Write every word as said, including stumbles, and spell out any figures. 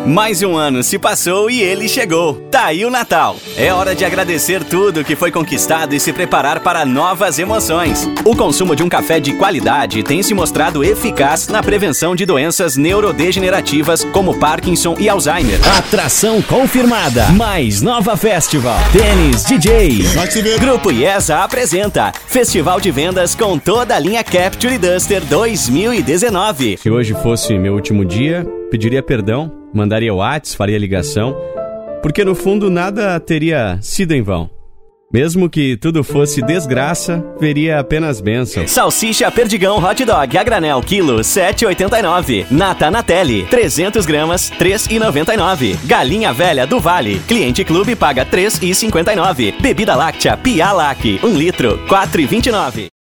Mais um ano se passou e ele chegou. Tá aí o Natal. É hora de agradecer tudo que foi conquistado e se preparar para novas emoções. O consumo de um café de qualidade tem se mostrado eficaz na prevenção de doenças neurodegenerativas como Parkinson e Alzheimer. Atração confirmada. Mais Nova Festival. Tênis D J. Grupo IESA apresenta Festival de Vendas com toda a linha Capture Duster dois mil e dezenove. Se hoje fosse meu último dia, pediria perdão, mandaria WhatsApp, faria ligação, porque no fundo nada teria sido em vão. Mesmo que tudo fosse desgraça, veria apenas bênção. Salsicha Perdigão Hot Dog a granel quilo sete e oitenta e nove. Nata Natelli trezentos gramas três e noventa e nove. Galinha Velha do Vale Cliente Clube paga três e cinquenta e nove. Bebida láctea Pia Lac um litro quatro e vinte e nove.